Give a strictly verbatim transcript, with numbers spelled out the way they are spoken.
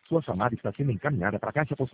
Sua chamada está sendo encaminhada para a caixa postal.